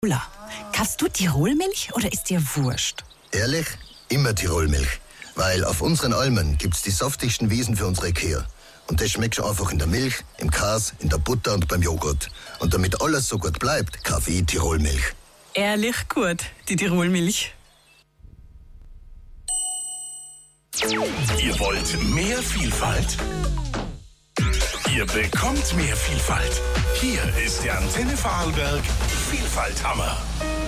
Ulla, kaufst du Tirolmilch oder ist dir wurscht? Ehrlich? Immer Tirolmilch. Weil auf unseren Almen gibt's die saftigsten Wiesen für unsere Kühe. Und das schmeckt schon einfach in der Milch, im Käse, in der Butter und beim Joghurt. Und damit alles so gut bleibt, kaufe ich Tirolmilch. Ehrlich gut, die Tirolmilch. Ihr wollt mehr Vielfalt? Ihr bekommt mehr Vielfalt. Hier ist der Antenne Vorarlberg Vielfalthammer.